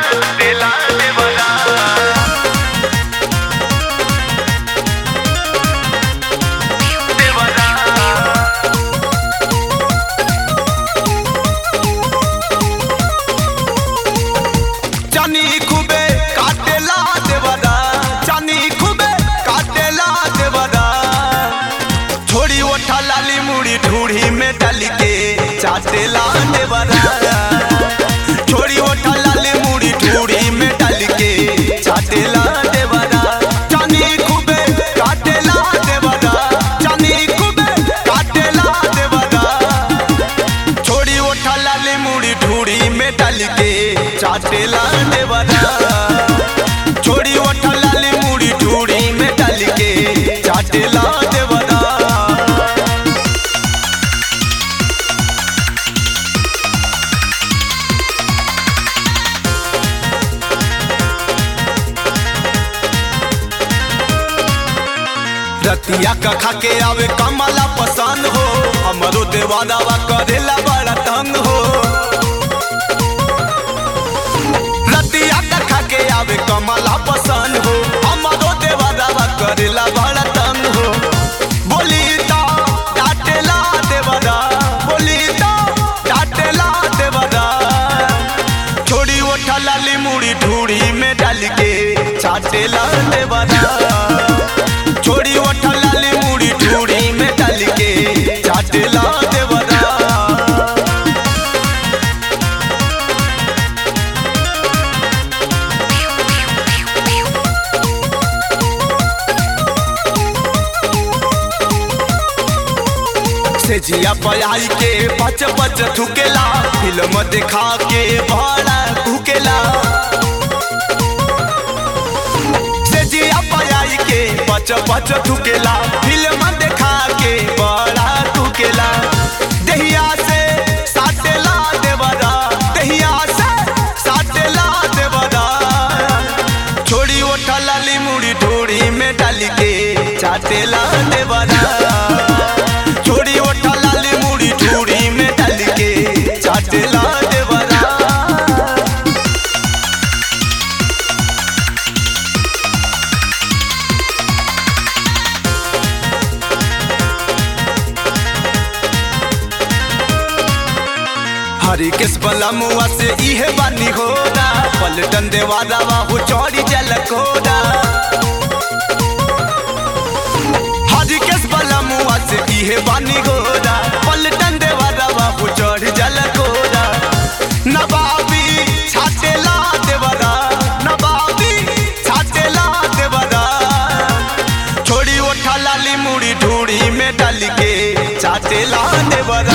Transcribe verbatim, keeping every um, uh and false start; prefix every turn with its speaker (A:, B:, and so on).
A: तेला देवरा देवरा जानी खूबे काटेला देवरा जानी खूबे काटेला देवरा छोड़ी ओठा लाली मुड़ी ढूढ़ी में डाल के चाटेला देवरा छोड़ी ओठा लाली मुड़ी ढूढ़ी में डाल के चाटेला देवरा जानी खूबे काटेला देवरा जानी खूबे काटेला देवरा छोड़ी ओठा लाली मुड़ी ढूढ़ी में डाल के चाटेला देवरा छोड़ी ओठा लाली मुड़ी ढूढ़ी में डाल के चाटेला देवरा रतिया का खाके आवे कमला पसंद हो हमरो देवादावा करेला बड़ा तंग हो रतिया का खाके आवे कमला पसंद हो हमरो देवादावा करेला बड़ा तंग हो बोली ता डाटेला देवरा बोली ता डाटेला देवरा छोड़ी ओठा लाली मुड़ी ढूढ़ी में डाल के चाटेला देवरा छोड़ी ओठा लाली मुड़ी ढूढ़ी में डाल के चाटेला देवरा से जिया पयाई के बच बच थुकेला फिल्म दिखा के बड़ा भूकेला से जिया पयाई के बच बच थुकेला फिल्म दिखा के बड़ा थुकेला दहिया से साटेला देवरा दहिया से साटेला देवरा छोड़ी ओठा लाली मुड़ी ढूढ़ी में डाल के चाटेला देवरा छोड़ी ओठा लाली मुड़ी ढूढ़ी में डाल के चाटेला देवरा हरी केस बला मुआ से इहे बानी होदा पलटन देवादा बाबू चौड़ी जलक होदा हरी केस बला मुआ से इहे बानी होदा पलटन देवादा बाबू चौड़ी जलक होदा नवाबी छाटेला देवरा नवाबी छाटेला देवरा छोड़ी ओठा लाली मुड़ी ढूढ़ी में डाल के चाटेला देवरा